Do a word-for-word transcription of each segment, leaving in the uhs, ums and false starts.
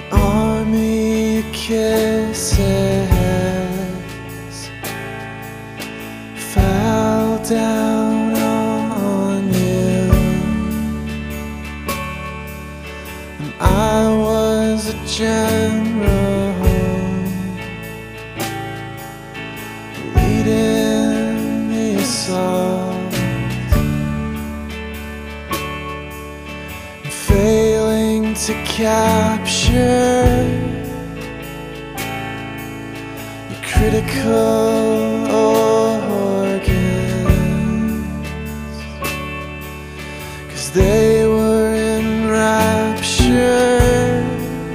army kisses fell down on you, and I was a general leading the assault, and failing to capture your critical organs, 'cause they were enraptured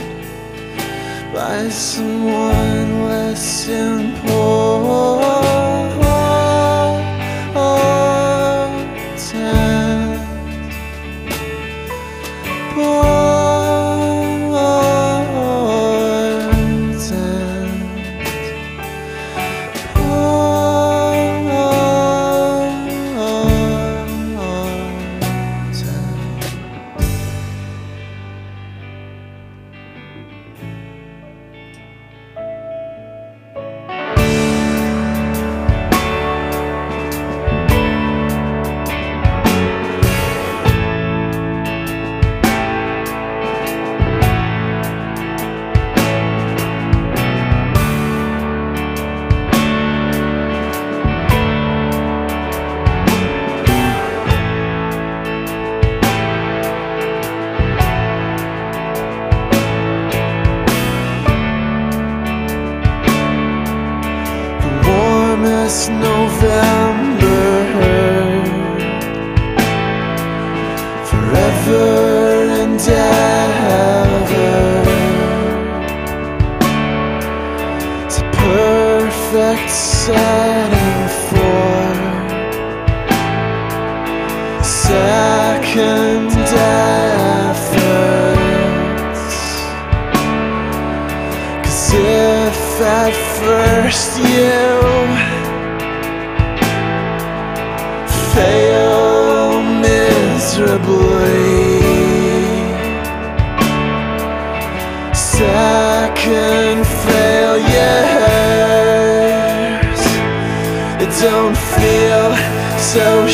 by someone less important. November, forever and ever, it's a perfect setting for second efforts. 'Cause if at first you fail miserably, second failures, it don't feel so